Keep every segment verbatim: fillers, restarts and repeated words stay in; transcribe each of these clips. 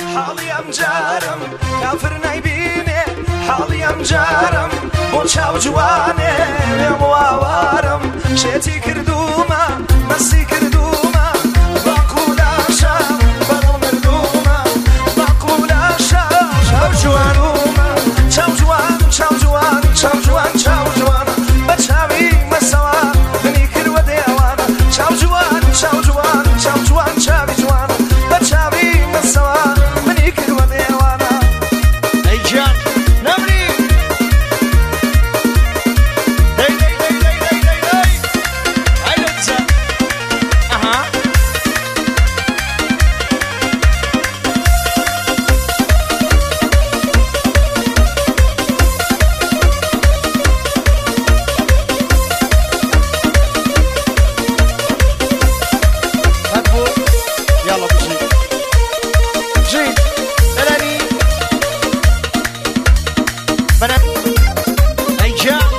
حاڵی ئەم جارم کافر نایبینێ حاڵی ئەم جارم بۆ چاو جوانێ ئێم واوارم شێتی کردومە مەسی کردومە باقولاشە بەڵ مردومە باقولاشە چاو جوانومە چاو جوان چاو جوان چاو جوان چاو جوان بە چاوی مەسەوە منی کردوە دێوانە چاو جوان چاو جوان چاو جوان چاوی جوانە بە چاوی مەسەوە منی کردوە دێوانە ئەی گیان نەمری دەی دەی دەی دەی دەی دەی دەی ئەی لەوچە ئەها يلا بجي جي الاني بنات اي جان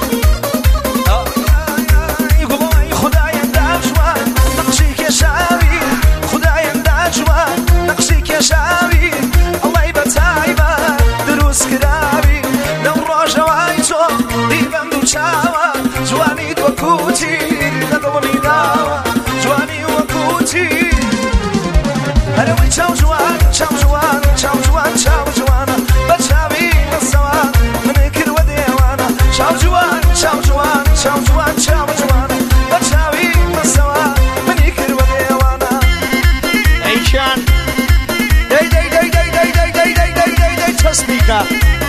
يقولون خدايا داجوان نقشيك يا شاوي خدايا داجوان نقشيك يا شاوي الله يبتايبا دروس كرابي لو روجا وايتو ديبا مدوشاوا جواني دوكوتي ندوني داوا جواني وكوتي أنا وين شاو جوان شاو جوان شاو جوان شاو جوانا بشاوي مسوا من كل وديوانا شاو جوان شاو جوان شاو جوان شاو جوانا بشاوي مسوا من كل وديوانا اي جان داي داي داي داي داي داي داي داي داي داي داي تصديقا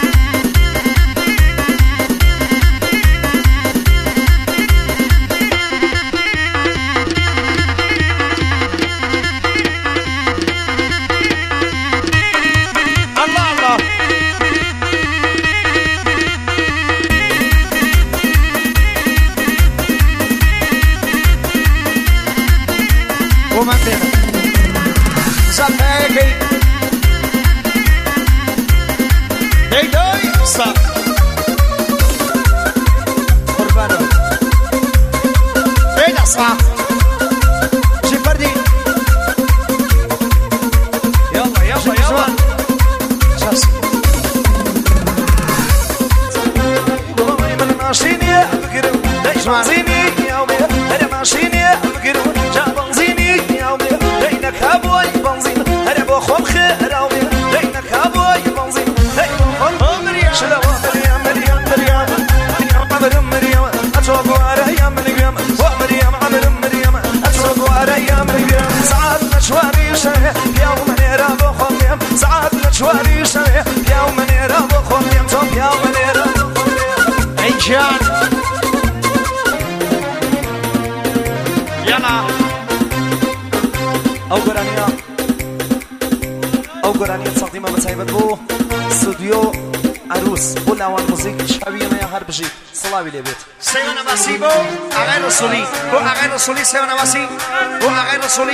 رسولي سيونا واسي وغير رسولي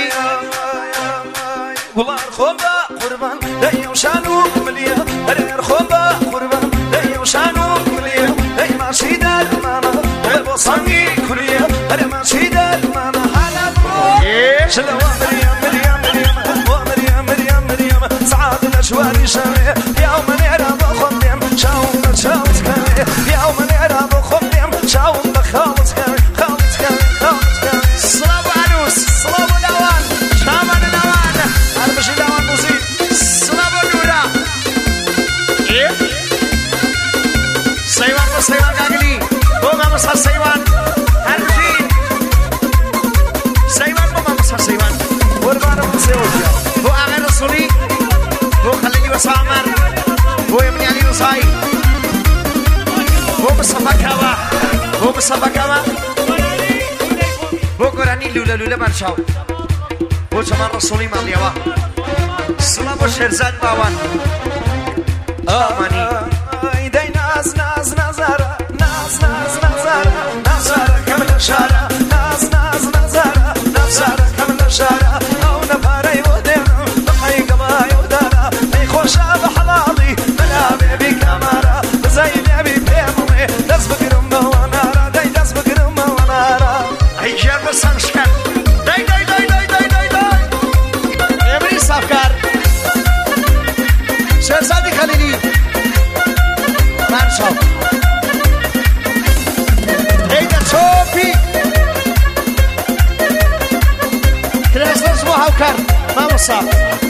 والله خنبا قربان داي وشانو مليا غير خنبا قربان داي وشانو مليا داي ما شيدا المانا غير بصني كليا غير ما شيدا المانا على برو شلوا مريم مريم مريم ومريم مريم مريم سعاد الاشواري شامي يوم نرى بخمدم شاوم شاوت كامي يوم نرى بخمدم شاوم بخالص كامي خالص كامي خالص كامي صلابو عروس صلابو لوان شامان لوان عربشي لوان موزيك صلابو نورا ايه سيوان بو سيوان قاقلي بوغا مصر سيوان عربشي سيوان بوغا مصر سيوان وربانا بو سيوان بو آغير رسولي بو خليلي وسامر بو يمني علي نصاي بو مصطفى كاوا بو مصطفى كاوا بو قراني لولا لولا مرشاو بو جمال رسولي ماليوا سلام بو شرزاد باوان آماني داي ناز ناز نازارا ناز ناز نازارا نازارا كمل شارع ناز ناز نازارا نازارا كمل شارع او نباري ودينا بحي قباي ودارا اي خوشا بحلالي ملابي بكامارا بزيني ببيمومي داس بقرم ونارا داي داس بقرم ونارا اي جار بسامشكن داي داي داي داي داي داي داي يمري صافكار موسى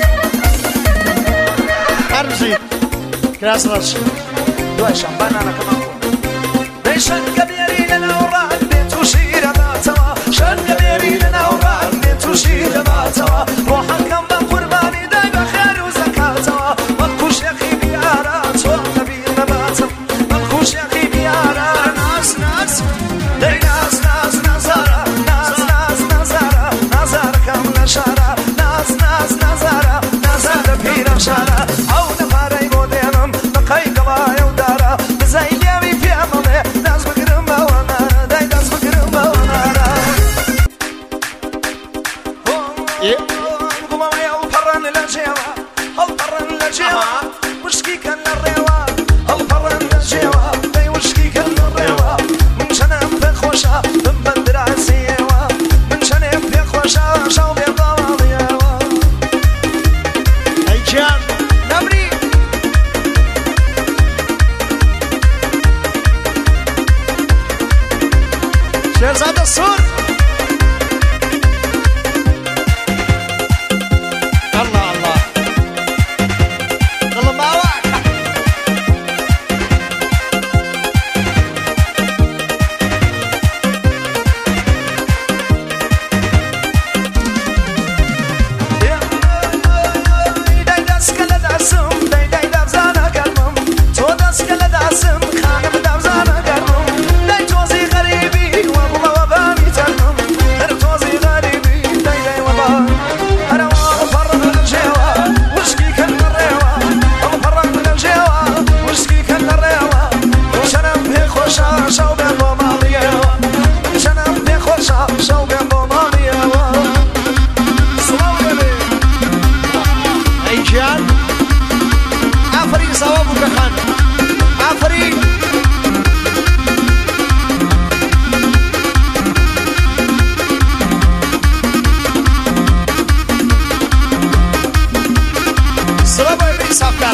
أرجي كراس رش دوای شەمبان أنا كمان دەیشەن کە بێری لەناو ڕاد بێت و شیرە باتەوە شەن کە بێری لەناو ڕاد بێت و شیرە باتەوە ڕۆحەکەم بە قوربانی دای بە خێر و زەکاتەوە وەکو شێخی بیارە چۆن نەبیر نەباتم وەکو شێخی بیارە ناز ناز دەی ناز ناز نازارە ناز ناز نازارە نازارەکەم لە شارە ناز ناز نازارە نازارە پیرە شارە ئەو نەپارەی بۆ دێنم بەقەی گەڵایە و دارە بزای لێوی پێمەڵێ دەست بگرم بەوە نارە دای دەست بگرم بەوە نارە گوڵەوەی هەڵپەڕەن لە جێوە هەڵپەڕەن لە جێوە وشکی کەن لە ڕێوە هەڵپەڕەن لە جێوە دەی وشکی کەن لە ڕێوە من چەنێم پێ خۆشە بم بەندراسیەوە من چەنێم پێ خۆشە شەو بێ باڵیەوە ئەی گیان نەمری شێرزادە سوور الله الله دڵم ماوە دای دەستکە لە دەسم دای دای دەبزانە گەرمم تۆ دەستکە لە دەسم خانم دەبزانە گەرمم دای تۆزی غەریبی وە بڵەوە بامی تەرمم هەر تۆزی غەریبی دای دای وە با هەرەوە هەڵپەڕن لە ژێوە وشکی کەن لە ڕێوە هەڵپەڕن لە ژێوە وشکی کەن لە ڕێوە شەنەم پێ خۆشە شەو بێن بۆ ماڵیەوە شەنەم پێ خۆشە شەو بێن بۆ ماڵیەوە سڵاو دەبێ ئەی گیان ئافرین ساوا بووکەخان ئافرین سڵاو بۆ ئێمەی سافکار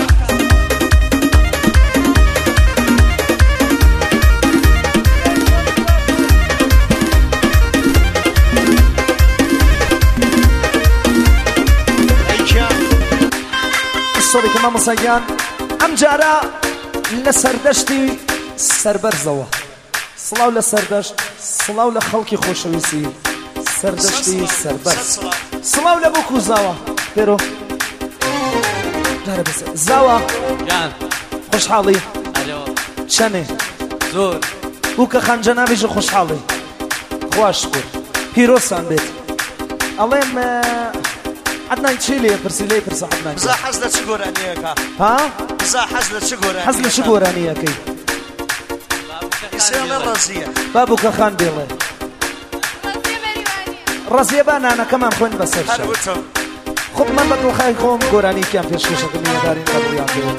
ئەی گیان سۆری کە مامۆساییان ئەم جارە لە سەردەشتی سەربەرزەوە سڵاو لە سەردەشت سڵاو لە خەڵکی خۆشەویستی سەردەشتی سەربەرز سڵاو لە بۆ کوزاوە پێرۆ دارە بەسەر زاوە جان خۆشحاڵی الو چەنێ زۆر بووکە خانجەناویژە خۆشحاڵی خواش شکر پیرۆسان بێت ئەڵێم عدنان چی لێ پرسی لێ پرسە عدنان بزا حەز لە چ گۆرانیەکە ها بزا حەز لە چ گۆرانیەکە حەز لە چ گۆرانیەکەی ئیسێڵە ڕەزیە با بووکە خان بێڵێ ڕەزیە با نانەکەمان خۆین بەسەر هەر شەو وتم خب من بە دڵخای خۆم گۆرانیکیان پێشکەشەکە میێدارین قەبڵیان بێت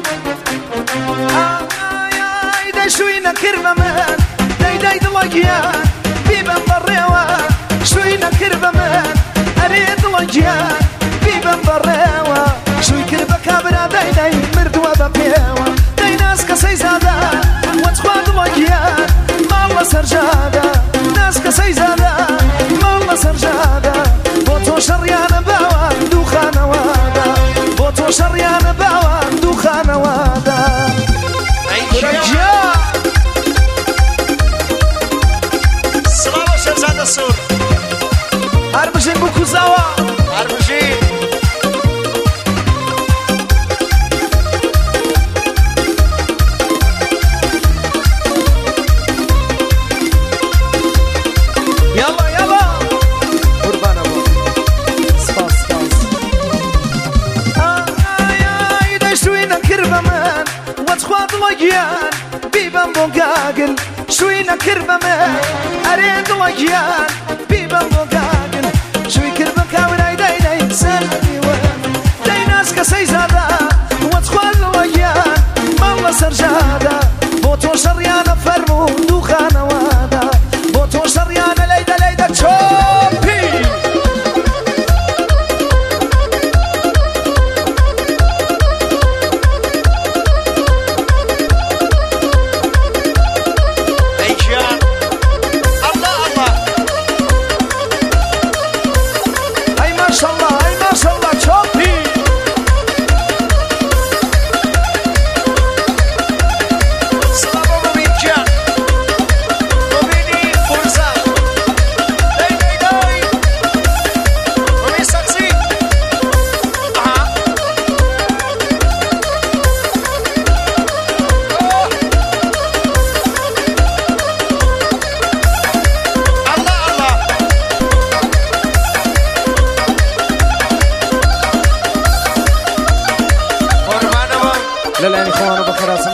ئای دەی شووی نەکردبە من دەی دەی دڵەگیان بیبەم بەڕێوە شووی نەکردبە من ئەرێ دڵەگیان بیبەم بەڕێوە شووی کرد بە کابرا دەی دەی مردووە بە پێوە دەی ناز کەسەی زادە وەتخوا دڵەگیان ماڵ لە سەرجادە ناز کەسەی زادە ماڵ لە سەرجادە بۆ تۆ شەڕیانە باوە دووخانەوەدا بۆ تۆ شەڕیانە باوە دووخانەوەدا ورەجیا سڵاوە شێرزادە سوور هەر بژین بوو کوزاوە هەر بژین یاڵا یاڵا قوربانە بۆ سپاس سپاس ئای ئای دەی شووی نەکرد بە من وەتخوا دڵەگیان بیبەم بۆ گاگل شووی نەکرد بە من ئەرێ دڵەگیان بیبەم بۆ گاگل شووی کرد بە کاورای دەی دەی سەر دیوە دەی ناز کەسەی زادە وەتخوا دڵەگیان ماڵ لە سەرجادە بۆ تۆ شەڕیانە فەرموو دووخانەوەدا بۆ تۆ شەڕیانە لەیدە لەیدە چۆپی ئەی گیان ئەڵڵا ئەڵڵا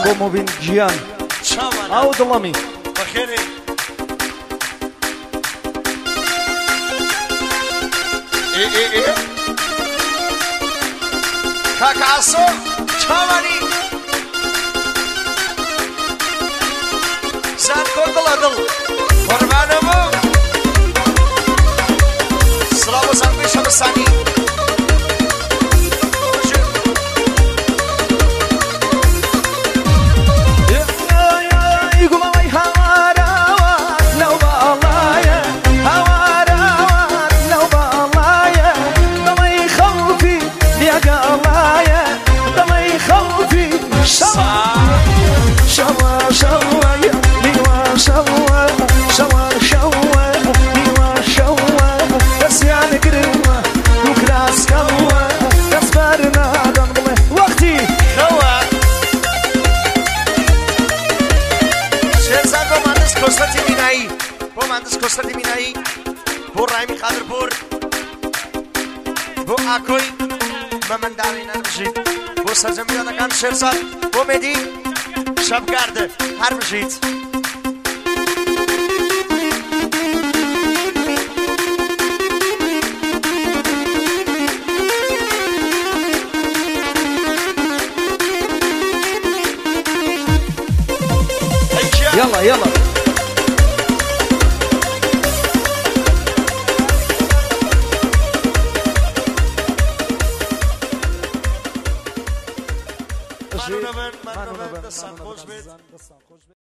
بۆ مۆبین گیان ئەو دڵەمی بەخێرێ ئێ ئێ ئێ کاکە ئاسۆ چاوانی زان کۆ دڵە دڵ قوربانەمە سڵاو زان بێ شەمەسانی کۆسەری بینایی بۆ ڕایمی قادرپور بۆ ئاکۆی بە منداڵی نەربژیت بۆ سەرجەمیانەکان شێرزاد بۆ مێدی شەبگاردە هەر بژیت يلا يلا مانو نبن مانو نبن دستان خوش بید